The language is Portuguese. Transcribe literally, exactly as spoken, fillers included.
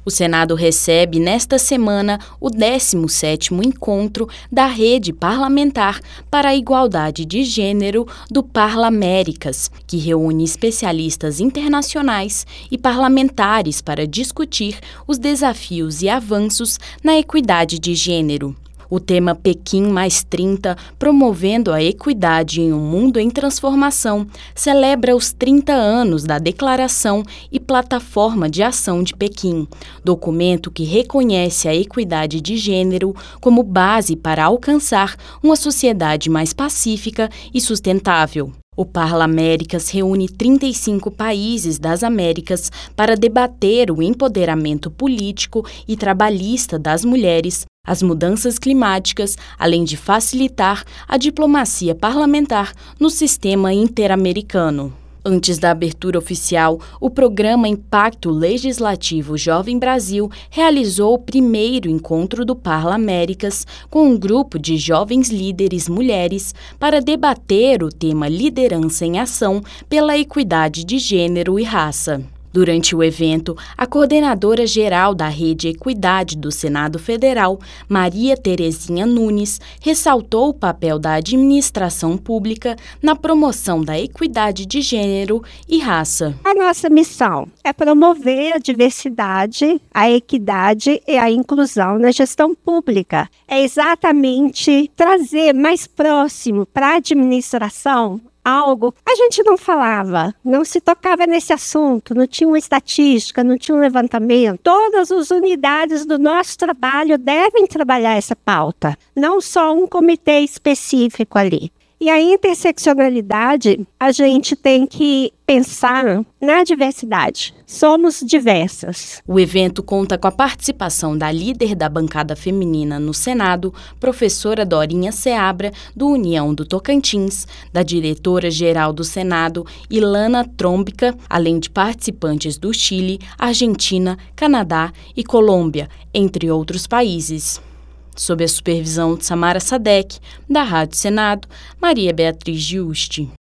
O Senado recebe, nesta semana, o décimo sétimo encontro da Rede Parlamentar para a Igualdade de Gênero do Parlaméricas, que reúne especialistas internacionais e parlamentares para discutir os desafios e avanços na equidade de gênero. O tema Pequim mais trinta, promovendo a equidade em um mundo em transformação, celebra os trinta anos da Declaração e Plataforma de Ação de Pequim, documento que reconhece a equidade de gênero como base para alcançar uma sociedade mais pacífica e sustentável. O Parlaméricas reúne trinta e cinco países das Américas para debater o empoderamento político e trabalhista das mulheres, as mudanças climáticas, além de facilitar a diplomacia parlamentar no sistema interamericano. Antes da abertura oficial, o programa Impacto Legislativo Jovem Brasil realizou o primeiro encontro do Parlaméricas com um grupo de jovens líderes mulheres para debater o tema Liderança em Ação pela Equidade de Gênero e Raça. Durante o evento, a coordenadora-geral da Rede Equidade do Senado Federal, Maria Terezinha Nunes, ressaltou o papel da administração pública na promoção da equidade de gênero e raça. A nossa missão é promover a diversidade, a equidade e a inclusão na gestão pública. É exatamente trazer mais próximo para a administração algo que a gente não falava, não se tocava nesse assunto, não tinha uma estatística, não tinha um levantamento. Todas as unidades do nosso trabalho devem trabalhar essa pauta, não só um comitê específico ali. E a interseccionalidade, a gente tem que pensar na diversidade. Somos diversas. O evento conta com a participação da líder da bancada feminina no Senado, professora Dorinha Seabra, do União do Tocantins, da diretora-geral do Senado, Ilana Trombica, além de participantes do Chile, Argentina, Canadá e Colômbia, entre outros países. Sob a supervisão de Samara Sadek, da Rádio Senado, Maria Beatriz Giusti.